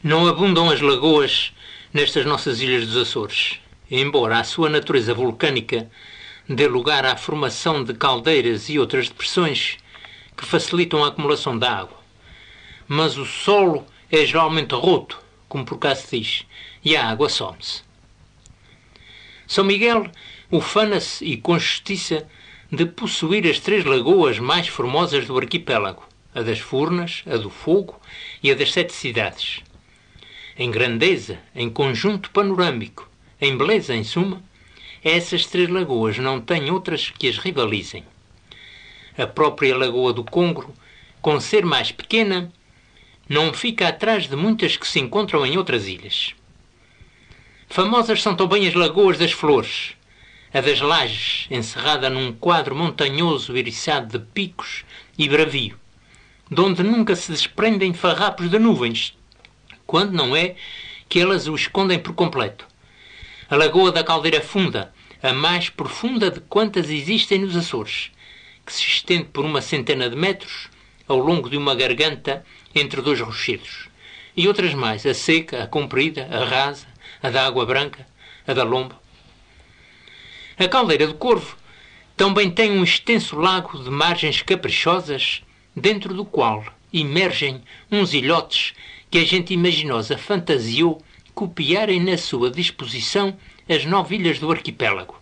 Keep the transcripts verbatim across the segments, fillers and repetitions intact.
Não abundam as lagoas nestas nossas ilhas dos Açores, embora a sua natureza vulcânica dê lugar à formação de caldeiras e outras depressões que facilitam a acumulação da água. Mas o solo é geralmente roto, como por cá se diz, e a água some-se. São Miguel ufana-se e com justiça de possuir as três lagoas mais formosas do arquipélago, a das Furnas, a do Fogo e a das Sete Cidades. Em grandeza, em conjunto panorâmico, em beleza, em suma, essas três lagoas não têm outras que as rivalizem. A própria Lagoa do Congro, com ser mais pequena, não fica atrás de muitas que se encontram em outras ilhas. Famosas são também as Lagoas das Flores, a das Lajes, encerrada num quadro montanhoso eriçado de picos e bravio, de onde nunca se desprendem farrapos de nuvens, quando não é que elas o escondem por completo. A Lagoa da Caldeira Funda, a mais profunda de quantas existem nos Açores, que se estende por uma centena de metros ao longo de uma garganta entre dois rochedos, e outras mais, a seca, a comprida, a rasa, a da Água Branca, a da Lomba. A Caldeira do Corvo também tem um extenso lago de margens caprichosas, dentro do qual emergem uns ilhotes que a gente imaginosa fantasiou copiarem na sua disposição as nove ilhas do arquipélago.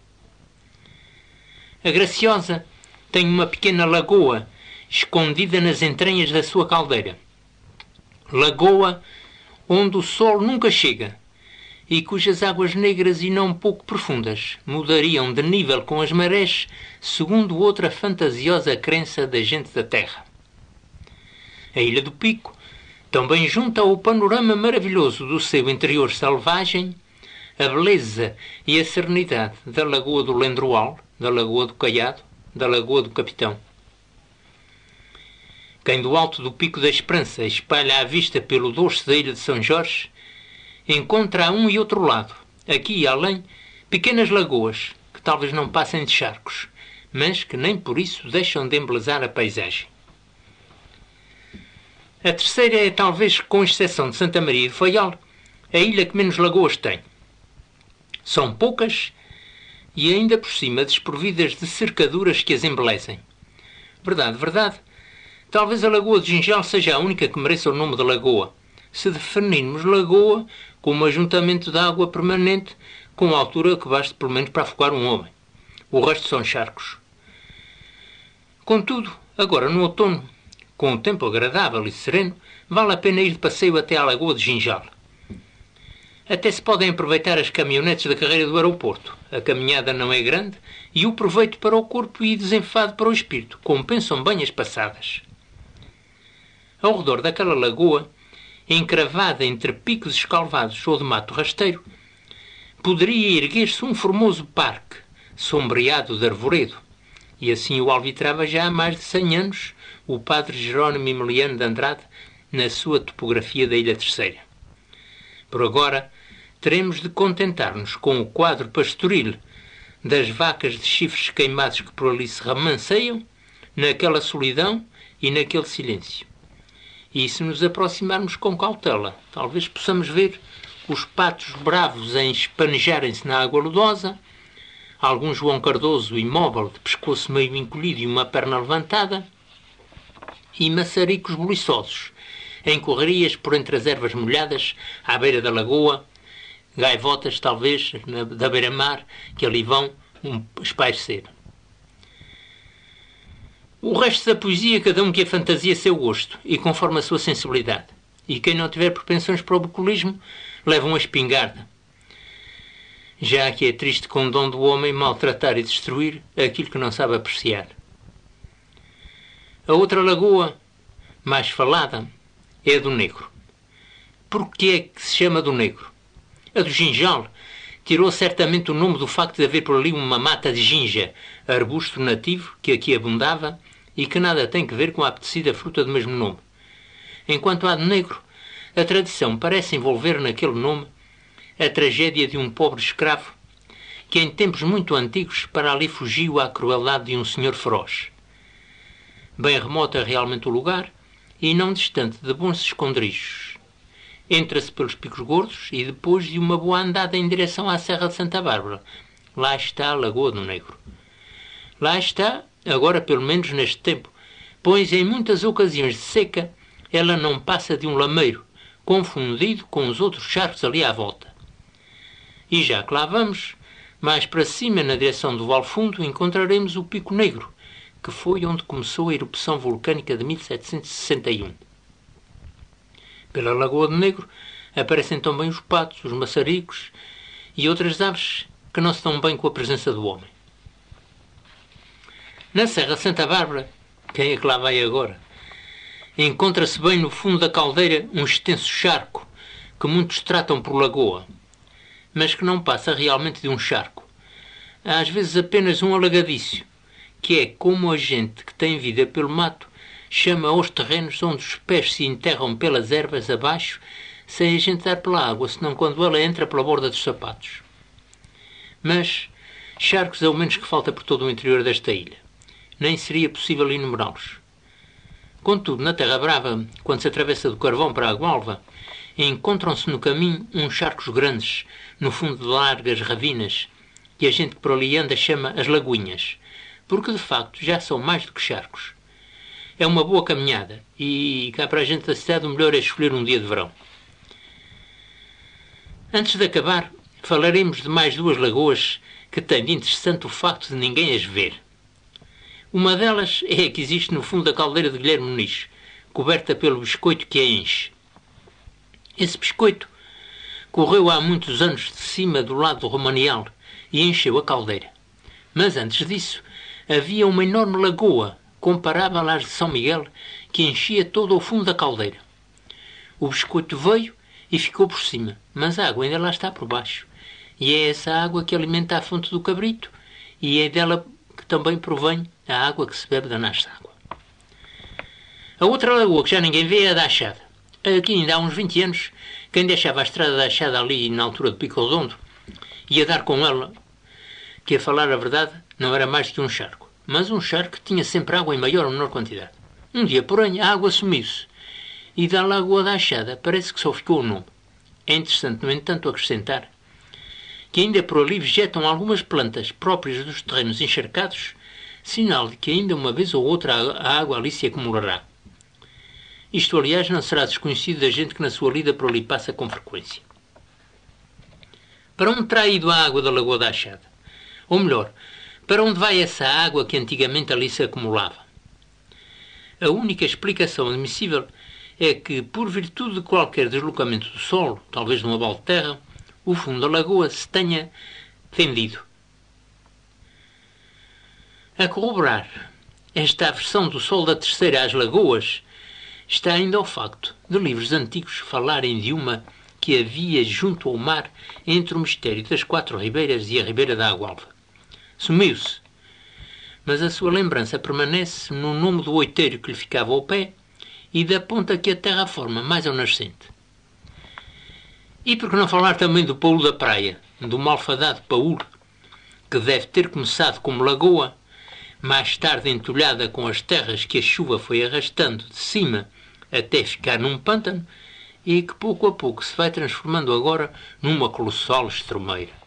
A Graciosa tem uma pequena lagoa escondida nas entranhas da sua caldeira. Lagoa onde o sol nunca chega e cujas águas negras e não pouco profundas mudariam de nível com as marés, segundo outra fantasiosa crença da gente da terra. A Ilha do Pico também junta ao panorama maravilhoso do seu interior selvagem a beleza e a serenidade da Lagoa do Lendroal, da Lagoa do Caiado, da Lagoa do Capitão. Quem do alto do Pico da Esperança espalha a vista pelo dorso da Ilha de São Jorge, encontra a um e outro lado, aqui e além, pequenas lagoas que talvez não passem de charcos, mas que nem por isso deixam de embelezar a paisagem. A terceira é, talvez com exceção de Santa Maria de Faial, a ilha que menos lagoas tem. São poucas e ainda por cima desprovidas de cercaduras que as embelezem. Verdade, verdade. Talvez a Lagoa de Ginjal seja a única que mereça o nome de lagoa, se definirmos lagoa como ajuntamento de água permanente com altura que baste pelo menos para afogar um homem. O resto são charcos. Contudo, agora no outono, com um tempo agradável e sereno, vale a pena ir de passeio até à Lagoa de Ginjal. Até se podem aproveitar as caminhonetes da carreira do aeroporto. A caminhada não é grande e o proveito para o corpo e desenfado para o espírito compensam bem as passadas. Ao redor daquela lagoa, encravada entre picos escalvados ou de mato rasteiro, poderia erguer-se um formoso parque, sombreado de arvoredo, e assim o alvitrava já há mais de cem anos o padre Jerónimo Emiliano de Andrade na sua topografia da Ilha Terceira. Por agora, teremos de contentar-nos com o quadro pastoril das vacas de chifres queimados que por ali se ramanceiam, naquela solidão e naquele silêncio. E se nos aproximarmos com cautela, talvez possamos ver os patos bravos a espanejarem-se na água lodosa, algum João Cardoso imóvel, de pescoço meio encolhido e uma perna levantada, e maçaricos buliçosos, em correrias por entre as ervas molhadas, à beira da lagoa, gaivotas, talvez, na, da beira-mar, que ali vão um, espairecer. O resto da poesia, cada um que a fantasia a seu gosto, e conforme a sua sensibilidade. E quem não tiver propensões para o bucolismo, leva uma espingarda. Já que é triste com o dom do homem maltratar e destruir aquilo que não sabe apreciar. A outra lagoa, mais falada, é a do Negro. Por que é que se chama do Negro? A do Ginjal tirou certamente o nome do facto de haver por ali uma mata de ginja, arbusto nativo que aqui abundava e que nada tem que ver com a apetecida fruta do mesmo nome. Enquanto a do Negro, a tradição parece envolver naquele nome a tragédia de um pobre escravo que em tempos muito antigos para ali fugiu à crueldade de um senhor feroz. Bem remoto é realmente o lugar e não distante de bons esconderijos. Entra-se pelos Picos Gordos e depois de uma boa andada em direção à Serra de Santa Bárbara. Lá está a Lagoa do Negro. Lá está, agora pelo menos neste tempo, pois em muitas ocasiões de seca ela não passa de um lameiro, confundido com os outros charcos ali à volta. E já que lá vamos, mais para cima, na direção do Val Fundo, encontraremos o Pico Negro, que foi onde começou a erupção vulcânica de mil setecentos e sessenta e um. Pela Lagoa do Negro aparecem também os patos, os maçaricos e outras aves que não se dão bem com a presença do homem. Na Serra de Santa Bárbara, quem é que lá vai agora? Encontra-se bem no fundo da caldeira um extenso charco, que muitos tratam por lagoa, mas que não passa realmente de um charco. Há às vezes apenas um alagadiço, que é como a gente que tem vida pelo mato chama aos terrenos onde os pés se enterram pelas ervas abaixo, sem a gente dar pela água, senão quando ela entra pela borda dos sapatos. Mas charcos é o menos que falta por todo o interior desta ilha. Nem seria possível enumerá-los. Contudo, na Terra Brava, quando se atravessa do Carvão para a Água-Alva, encontram-se no caminho uns charcos grandes, no fundo de largas ravinas, que a gente que por ali anda chama as lagoinhas, porque de facto já são mais do que charcos. É uma boa caminhada e cá para a gente da cidade o melhor é escolher um dia de verão. Antes de acabar, falaremos de mais duas lagoas que têm de interessante o facto de ninguém as ver. Uma delas é a que existe no fundo da caldeira de Guilherme Muniz, coberta pelo biscoito que a enche. Esse biscoito correu há muitos anos de cima do lado do Romanial e encheu a caldeira. Mas antes disso, havia uma enorme lagoa, comparável às de São Miguel, que enchia todo o fundo da caldeira. O biscoito veio e ficou por cima, mas a água ainda lá está por baixo. E é essa água que alimenta a fonte do cabrito e é dela que também provém a água que se bebe da nasce água. A outra lagoa que já ninguém vê é a da Achada. Aqui ainda há uns vinte anos, quem deixava a estrada da Achada ali na altura do Pico Redondo ia dar com ela, que a falar a verdade não era mais que um charco, mas um charco que tinha sempre água em maior ou menor quantidade. Um dia, porém, a água sumiu-se e da Lagoa da Achada parece que só ficou o nome. É interessante, no entanto, acrescentar que ainda por ali vegetam algumas plantas próprias dos terrenos encharcados, sinal de que ainda uma vez ou outra a água ali se acumulará. Isto, aliás, não será desconhecido da gente que na sua lida por ali passa com frequência. Para onde terá ido a água da Lagoa da Achada? Ou melhor, para onde vai essa água que antigamente ali se acumulava? A única explicação admissível é que, por virtude de qualquer deslocamento do solo, talvez de uma balde de terra, o fundo da lagoa se tenha fendido. A corroborar esta aversão do sol da terceira às lagoas está ainda o facto de livros antigos falarem de uma que havia junto ao mar entre o mistério das quatro ribeiras e a ribeira da Água-Alva. Sumiu-se, mas a sua lembrança permanece no nome do oiteiro que lhe ficava ao pé e da ponta que a terra forma mais ao nascente. E por que não falar também do Paulo da Praia, do malfadado Paulo, que deve ter começado como lagoa, mais tarde entulhada com as terras que a chuva foi arrastando de cima até ficar num pântano, e que pouco a pouco se vai transformando agora numa colossal estremeira.